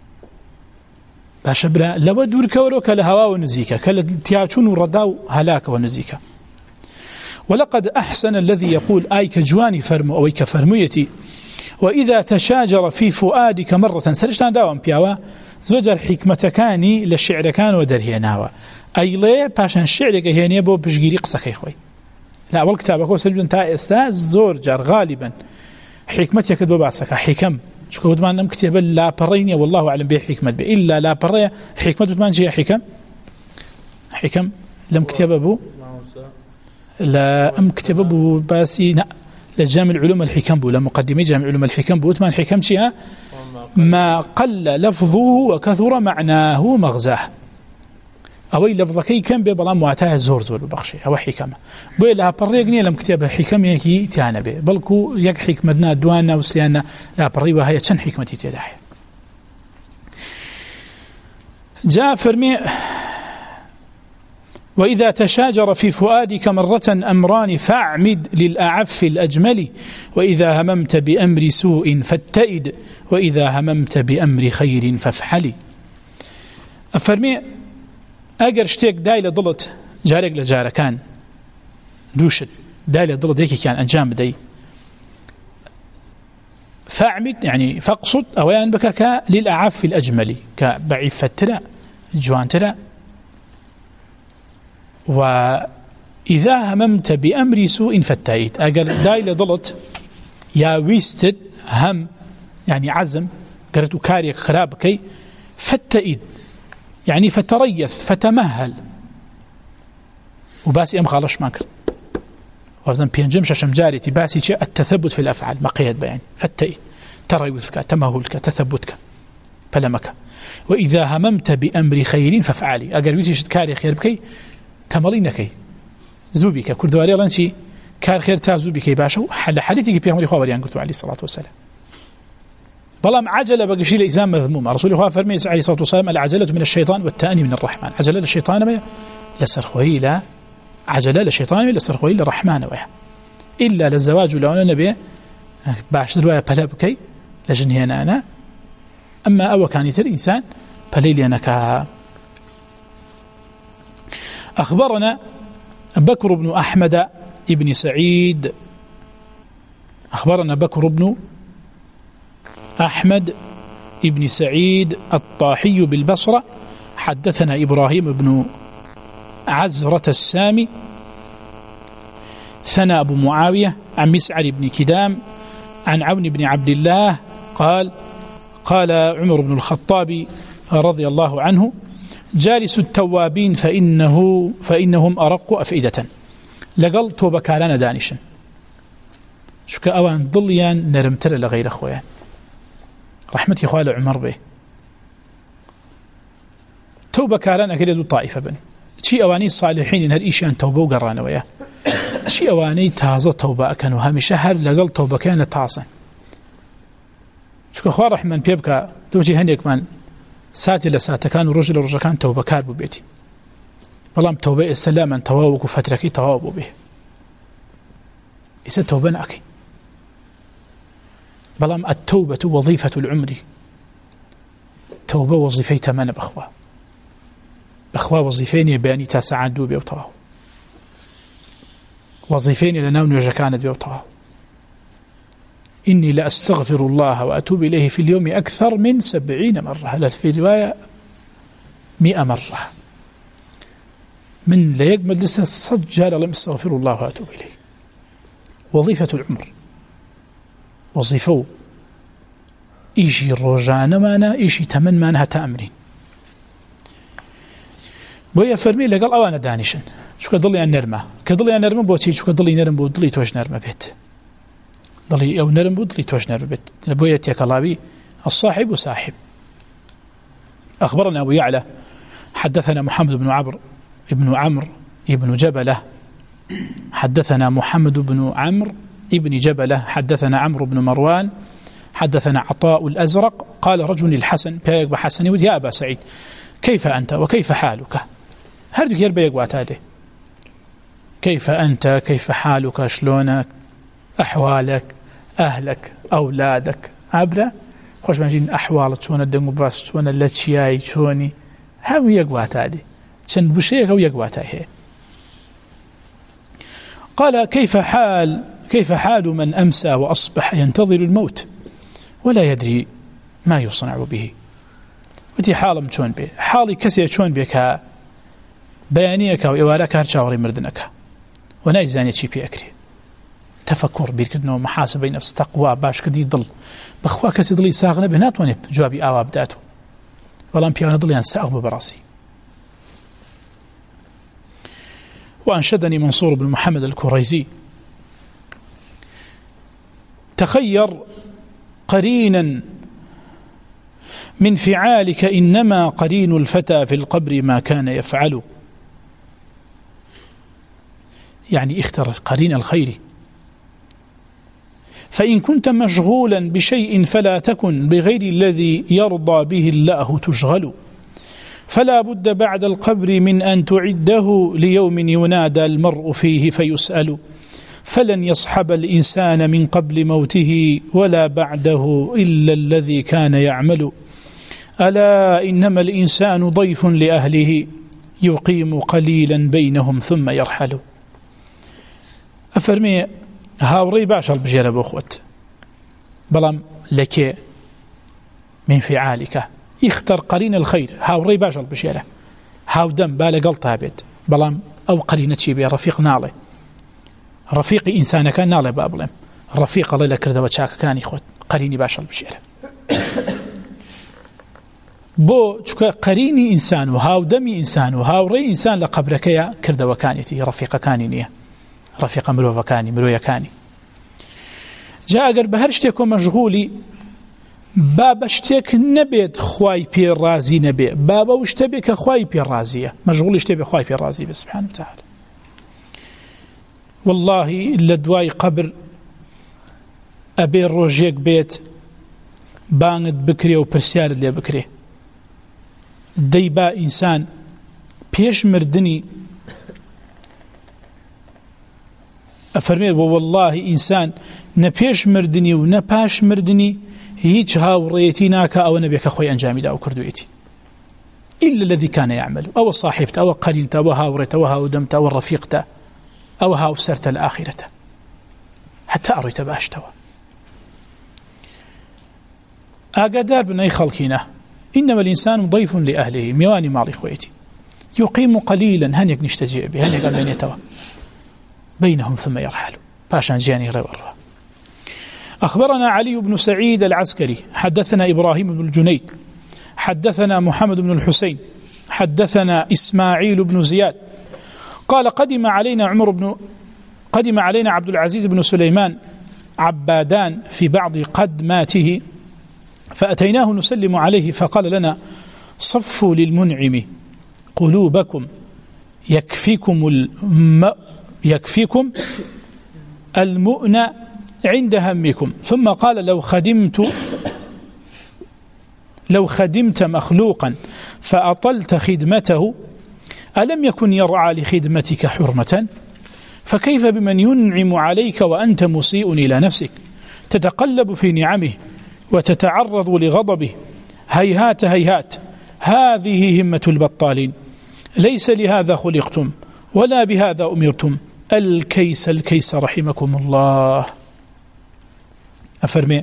باشا برا لو دور كورو كالهوا ونزيكا كالتياچون الردى هلاك ونزيكا ولقد أحسن الذي يقول آي كجواني فرمو أو كفرميتي وإذا تشاجر في فؤادك مرة سرشتان داوام بياوا زوجر حكمتكاني للشعر كان ودرهيناوا أي ليه باشان الشعر هينيه بو بشجيري قصكي خوي لا أول كتابك هو سلبن تا إستا زور جار غالبا حكمتك دو باسك حكم شكو ودمان نم كتاب لا بريني والله أعلم به حكمة به إلا لا برية حكمة ودمان جي حكم لم كتاب أبو لا أم كتاب أبو باسي لجامع العلوم الحكم بو لمقدمي جامع العلوم الحكم بو وثمان حكم شيئا ما قل لفظه وكثر معناه مغزاه أوي لفظكي كم ببلا معتاه زور ببخشي أو حكمة بوي لها بريقني لم كتابة حكمة يكي تيانا به بلكو يك حكمتنا دوانا وسيانا لا بري وهي شن حكمتي تداحي جاء فرمي وإذا تشاجر في فؤادك مرة أمران فاعمد للأعف الأجمل وإذا هممت بأمر سوء فاتئد وإذا هممت بأمر خير فافحل أفرمي أجر شتيك دايلة ضلت جارك لجارة كان دوشت دايلة ضلت هيك كان أنجام دي فاعمد يعني فاقصد أويان بك للأعف الأجمل كبعيف الترى جوان ترى وإذا هممت بأمر سوء فاتئد أجر دايلة ضلت يا ويستد هم يعني عزم قرأت كاريك خرابكي فاتئد يعني فتريث فتمهل وباسي أم خالش ما كرت وأذن بينجم ششم جاريتي باسي شيء التثبت في الأفعال مقيد بيان فاتئد تريثك تمهلك تثبتك فلمك وإذا هممت بأمر خير فافعلي أقل ويسي كاري خير بكي تملينكي زوبك كردواري لنشي كار خير تازوبك باشا حل حديثك بيامري خواريان قلت عليه الصلاة والسلام بلام عجلة بقشي لإزام مذمومة رسول الله فرمي عليه الصلاة والسلام العجلة من الشيطان والتأني من الرحمن عجلة للشيطان لسرخوهي لا عجلة للشيطان لسرخوهي للرحمن ويا إلا للزواج لأنه نبي باش دلوية بلابكي لجنهينا أنا أما أو كان يتر إنسان بليلي أنا أخبرنا بكر بن أحمد ابن سعيد أخبرنا بكر بن أحمد ابن سعيد الطاحي بالبصرة حدثنا إبراهيم بن عزرة السامي ثنى أبو معاوية عن مسعر بن كدام عن عون بن عبد الله قال عمر بن الخطاب رضي الله عنه جالس التوابين فإنهم أرق أفئدة لقل توبكالنا دانشا شكا أوان ضليان نرمتر لغير أخويان رحمتي خوال عمر به توبة كاران أكيد طائفة بني شي أواني الصالحين إن هالإيشان توبة وقرانا وياه شي أواني تازة توبة كانوا هم شهر لقل توبة كانت تعصن شكو خوال رحمن بيبكى دوجي هنيك من ساتي لساتة كانوا رجل كان توبة كاربو بيتي والله توبة السلام تواوك فتركي تواوب به إذا توبة ناكي بلام التوبة وظيفة العمر توبة وظيفة تمانا بأخوة وظيفين يباني تاسعان دوبي وطواه وظيفين لناون وجكانت بيوطواه إني لأستغفر الله وأتوب إليه في اليوم أكثر من 70 مرة هل في رواية 100 مرة من لا يقبل لسه صجال لم استغفر الله وأتوب إليه وظيفة العمر وظيفه إيشي الرجان مانا إيشي تمن مانها تأمرين بويا فرمي لقال أوانا دانشن شو كضلي أن نرمى كضلي أن نرمى بوتي شو كضلي نرمى بودلي توش نرمى بيت ضلي أو نرمى بودلي توش نرمى بيت بويا تيكالابي الصاحب وساحب أخبرنا أبو يعلى حدثنا محمد بن عمرو ابن جبلة حدثنا محمد بن عمرو ابن جبلة حدثنا عمرو بن مروان حدثنا عطاء الأزرق قال رجل الحسن بيق بحسن ودي يا أبا سعيد كيف أنت وكيف حالك هردك يربيق واتاده كيف أنت كيف حالك شلونك أحوالك أهلك أولادك عبرة خوش ماجين أحوالك شون الدنو باس شون اللتشياي شوني هم يقواتاده شن بشيك أو يقواتاه قال كيف حال من أمسى وأصبح ينتظر الموت ولا يدري ما يصنع به ودي حالم شون به حالي كسي شون بك بيانيك وإوارك هرشاوري مردنك ونايزاني شي بي أكري تفكر بيركدنو محاسبة نفس تقوى باش كدي ضل بخوا كسي ضلي ساغنا بنات ونب جوابي آواب داتو والله بيانا ضلي أنساغ براسي وأنشدني منصور بن محمد الكريزي تخير قرينا من فعالك، إنما قرين الفتى في القبر ما كان يفعل. يعني اختر قرين الخير، فإن كنت مشغولا بشيء فلا تكن بغير الذي يرضى به الله تشغل. فلا بد بعد القبر من أن تعده ليوم ينادى المرء فيه فيسأل. فلن يصحب الإنسان من قبل موته ولا بعده إلا الذي كان يعمل. ألا إنما الإنسان ضيف لأهله يقيم قليلا بينهم ثم يرحل. أفرمي هاوري باشر بجير بأخوت بلام لك من فعالك اختر قرين الخير. هاوري باشر بجيره هاو دم بالقل طابت بلام أو قرينة شيبي رفيق نالي رفيق إنسان كان نالي بابلم رفيق الله لكرده وشاك كان يخوت قريني باشر بجيره بو قريني إنسان وهاو دمي إنسان وهاوري إنسان لقبرك يا كرده وكانيتي رفيق كانينيه رفيق مروه كاني مرويا كاني جاء أجر بهرشتك مشغولي بابا اشتك نبيت خواي بير رازي نبي بابا واشتبك خواي بير رازية مشغول اشتبك خواي بير رازي سبحانه وتعالى. والله لدواي قبر أبي الروجيك بيت باند بكري وبرسيال اللي بكري ديبا إنسان بيش مردني أفرمي والله إنسان نبيش مردني ونباش مردني هيج هاوريتي ناكا أو نبيك أخوي أنجامي دا أو كردويتي إلا الذي كان يعمل أو صاحبته أو قرينته أو هاورته أو هاودمته أو رفيقته أو هاوسرته الآخرة حتى أرويت باشته. أقدر بني خلقنا إنما الإنسان ضيف لأهله ميواني مالي خويتي يقيم قليلا هنيك نشتجئ به هنيك من يتوى بينهم ثم يرحل باشان جاني غيره. أخبرنا علي بن سعيد العسكري حدثنا إبراهيم بن الجنيد حدثنا محمد بن الحسين حدثنا إسماعيل بن زياد قال قدم علينا عبد العزيز بن سليمان عبادان في بعض قدماته فأتيناه نسلم عليه فقال لنا صفوا للمنعم قلوبكم يكفيكم المؤنى عند همكم. ثم قال لو خدمت مخلوقا فأطلت خدمته ألم يكن يرعى لخدمتك حرمة؟ فكيف بمن ينعم عليك وأنت مسيء إلى نفسك تتقلب في نعمه وتتعرض لغضبه؟ هيهات هيهات هذه همة البطالين ليس لهذا خلقتم ولا بهذا أمرتم الكيس رحمكم الله. أفرمي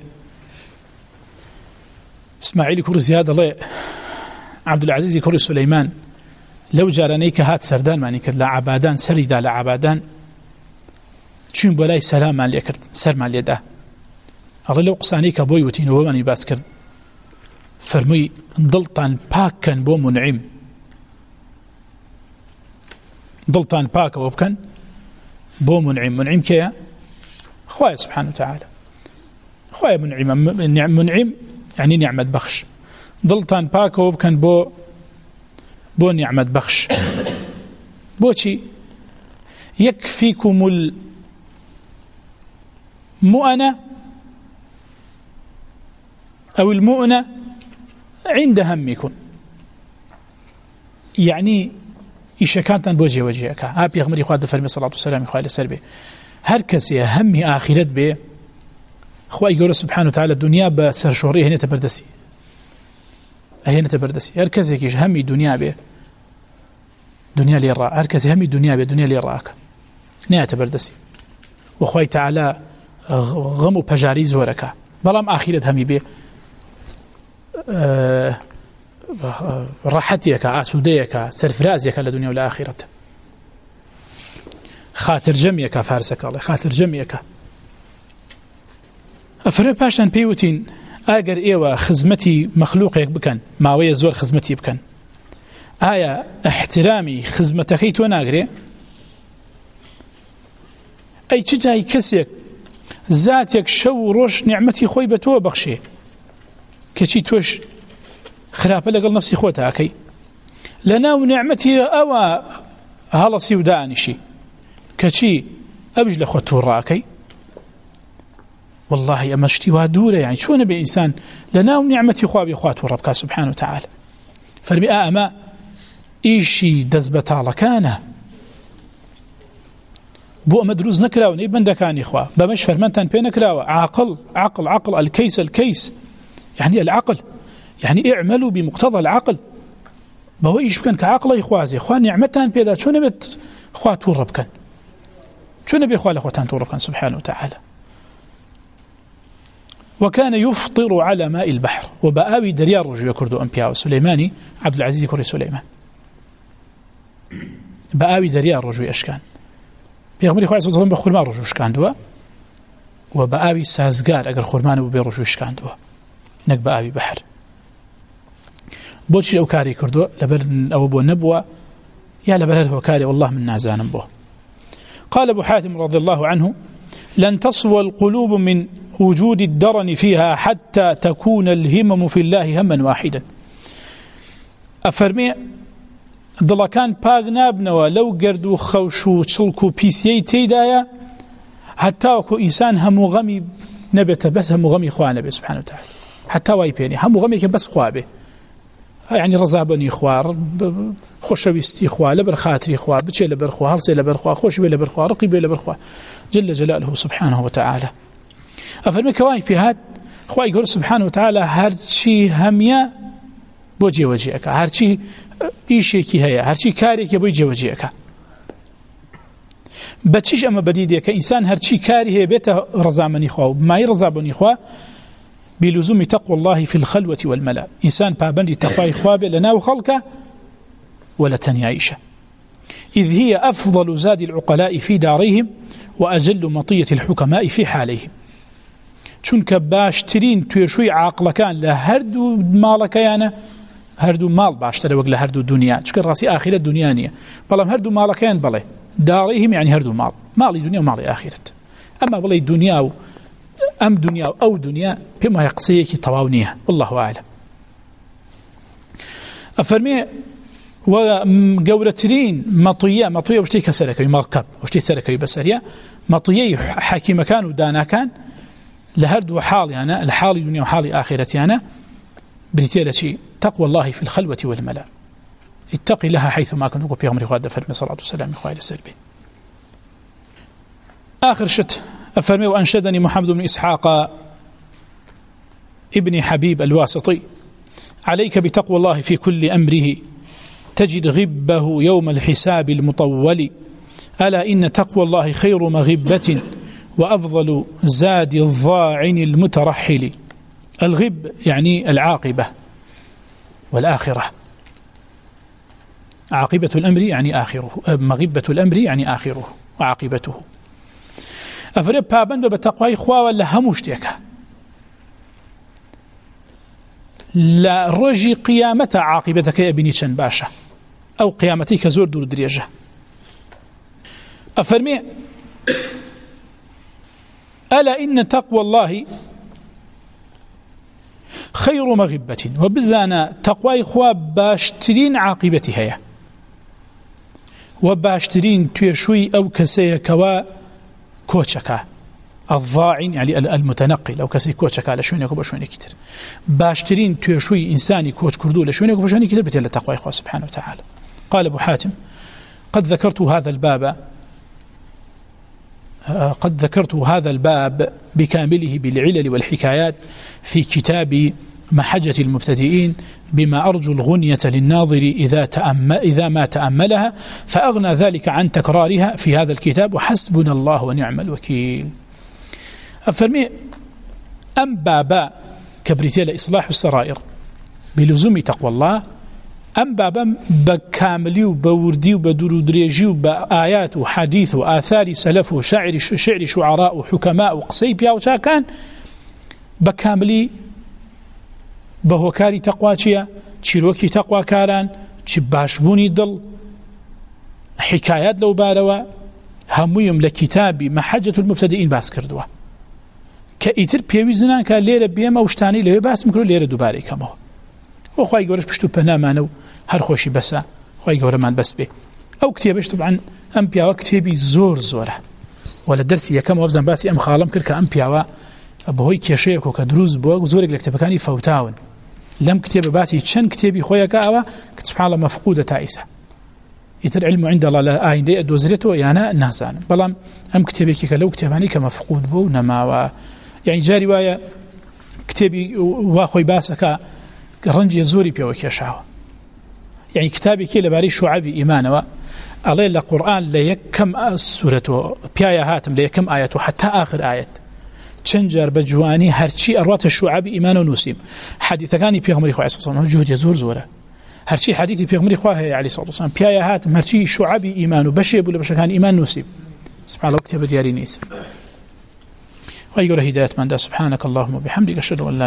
إسماعيل كور زياد الله عبد العزيز كور سليمان لو جارنيك هات سردان معني كرد لعبادان سريدا لعبادان چون بلاي سلام مالي كرد سر مالي ده الله لو قصانيك بويوتين وماني باس كرد فرمي ضلطان باكن بو منعم ضلطان باك وبكن بو منعم كيا خوايا سبحانه وتعالى خوايا منعم يعني نعمة بخش ضلطان باك وبكن بو نعمة بخش بوشي يكفيكم المؤنة أو المؤنة عند همكم يعني إيش كانت بوجه وجهك ها بيغمري خواد فرمي صلاة والسلام خوالي سربي هر كسي همي آخرت به خواهي يقول سبحانه وتعالى الدنيا بسر شهرية هنا تبردسي هر كسي كيش همي دنيا به دنيا لي راء هر كسي همي دنيا به دنيا لي راءك نيا تبردسي وخواهي تعالى غمو بجاريز وركا بلام آخرت همي به راحتك آسوديك سرفرازيك لدنيا والآخرة خاطر جميك فارسك الله خاطر جميك أفرمي باشان بيوتين أجر إيوة خزمتي مخلوقك بكن ماوية زور خزمتي بكن آية احترامي خزمتك وناقري أي تجاي كسيك زاتێک شەو و ڕۆژ نیعمەتی خۆی بە تۆ بەخشێ کەچی تۆش خراپە لەگەڵ نەفسی خۆت ئاکەی لەناو نیعمەتی ئەوە هەڵەسی و دانیشی کەچی ئەوش لە خۆت تووڕاکەی والله ئەمە شتی وا دوورە یعنی چۆنە بێ ئینسان لەناو نیعمەتی خوا بێ خوا تووڕە بکات سبحانه وتعالى فەرمی ئەمە ئیشی دەست بەتاڵەکانە بۆ ئەمە دروست نەکراوە نەی بەندەکانی خوا بەمەش فەرمانتان پێ نەکراوە عقل الكيس يعني العقل يعني اعملوا بمقتضى العقل بەوە ئیش بکەن کە عقڵی خوازێ خوا نیعمەتان پێدا چۆنە بێت خوا تووڕە بکەن چۆنە بێ خوا لە خۆتان تووڕە بکەن سبحانه وتعالى وكان يفطر على ماء البحر وبآوي دريا رجوع كردو أنبياء سليماني عبد العزيز كوري سليمان بآوي دريا رجوع أشكان بيغمري خواه صلى الله بخورمان رجوع أشكان دوا وبآوي سازقار أقر خورمان وبي رجوع أشكان دوا نك بآوي بحر بوشي أو كاري كردو لبر أو بو نبوة يا لبر هو كاري والله من نازانا بوه قال أبو حاتم رضي الله عنه لن تصفو القلوب من وجود الدرن فيها حتى تكون الهمم في الله هما واحدا أفرمي دڵەکان كان باغ نابنوا لو قردو خوشو تشلكو بيسيي تيدايا حتى وكو إنسان همو غمي نبت بس همو غمي خواه نبي سبحانه وتعالى حتى وايبيني همو غمي بس خواه به يعني رزابني خوار خوشويستي خواه لبر خاطري خواه بچي لبر خواه هلسي لبر خواه خوش بي لبر خواه رقي بي لبر خواه جل جلاله سبحانه وتعالى أفرمي كواي في هاد خواهي يقول سبحانه وتعالى هرچي هميا بوجي وجيك هرچي إيشيكي هيا هرچي كاريكي بوجي وجيك بچيش أما بديديك إنسان هرچي كاري هي بيته رزامني خواه ما يرزابني خواه بلزوم تقوى الله في الخلوة والملا إنسان بابندي تقوى خواه لنا وخلقه ولا تنيعيشه إذ هي أفضل زاد العقلاء في دارهم وأجل مطية الحكماء في حالهم چونکە باشترین توێشووی عاقڵەکان لە هەردوو ماڵەکەیانە هەردوو ماڵ باشترە وەک لە هەردوو دنیا چونکە ڕاستی ئاخرەت دنیا نییە بەڵام هەردوو ماڵەکەیان بڵێ داڕیهم یعنی هەردوو ماڵ ماڵی دنیا و ماڵی ئاخرەت ئەمما بڵێ دنیا و ئەم دنیا و ئەو دنیا پێم وایە قسەیەکی تەواو نییە والله ئاعلم ئەفەرمێ وگەورەترین مەطیە شتێک کە سەرەکەوی مەڕکەب شتێک سەرەکەوی بەسەریە مەطیەی حەکیمەکان و داناکان لهردو حاليانا الحال دنيا وحال آخرتيانا بريتيا لشي تقوى الله في الخلوة والملا اتقي لها حيث ما كنت في غمر خواد فرمي صلاة والسلام خوالي السلبي آخر شت أفرمي وأنشدني محمد بن إسحاق ابن حبيب الواسطي عليك بتقوى الله في كل أمره تجد غبه يوم الحساب المطول ألا إن تقوى الله خير مغبة وأفضل زاد الضاعن المترحل الغب يعني العاقبة والآخرة عاقبة الأمر يعني آخره مغبة الأمر يعني آخره وعاقبته أفرب بابند بتقوى إخوة ولا هموشتك لا رجي قيامة عاقبتك يا بني چن باشا أو قيامتك زور دور دريجة أفرمي ألا إن تقوى الله خير مغبة وبزانا تقوى إخواب باشترين عاقبتها وباشترين تيشوي أو كسي كوا كوتشكا الضاعن يعني المتنقل أو كسي كوتشكا لشونيك وبشوني كتير باشترين تيشوي إنساني كوتش كردو لشونيك وبشوني كتير بتلا تقوى إخوة سبحانه وتعالى قال أبو حاتم قد ذكرت هذا الباب بكامله بالعلل والحكايات في كتاب محجة المبتدئين بما أرجو الغنية للناظر إذا ما تأملها فأغنى ذلك عن تكرارها في هذا الكتاب وحسبنا الله ونعم الوكيل أفرمي أم بابا كبريتيل إصلاح السرائر بلزوم تقوى الله أم بابا بكاملي وبوردي وبدرودريجي وبآيات وحديث وآثار سلف وشعر شعراء وحكماء وقصيبيا وشاكان بكاملي بهوكاري تقواتيا تشيروكي تقوى كاران تشباشبوني دل حكايات لو باروا هميهم لكتاب محجة المبتدئين باس كردوا كإيتر بيوزنان كليرة بيما وشتاني له بس مكرو ليرة دوباره كمه وخواهي قولش بشتو بنامانو هر خوشي بسا خواهي قولمان بس به أو كتابش طبعا أم بياوا كتابي زوره ولا درسي كم وفزن باسي أم خالم كرك أم بياوا بهوي كيشيك وكدروز بو وزورك لكتابكاني فوتاون لم كتاب باسي تشن كتابي خويا كاوا سبحان الله مفقودة تائسة يتر علم عند الله لا آين دي دوزرته يعني ناسان بلام أم كتابي كي لو كتاباني كمفقود بو نما يعني جاري وايا كتابي واخوي باسكا رنجي زوري بيو كيشاوا يعني كتابي كي لباري شعبي إيمانوا الله القرآن ليكم سورته بيايا هاتم ليكم آياته حتى آخر آيات تشنجر بجواني هرشي أروات الشعب إيمان ونسيم حديث كان بيغمري خواه عليه الصلاة والسلام جهد يزور زوره هرشي حديث بيغمري خواه عليه الصلاة والسلام بيايا هاتم هرشي شعب إيمان وبشي بولا بشكان إيمان نسيم سبحان الله كتاب دياري نيس ويقول هداية من دا سبحانك اللهم وبحمدك أشهد أن لا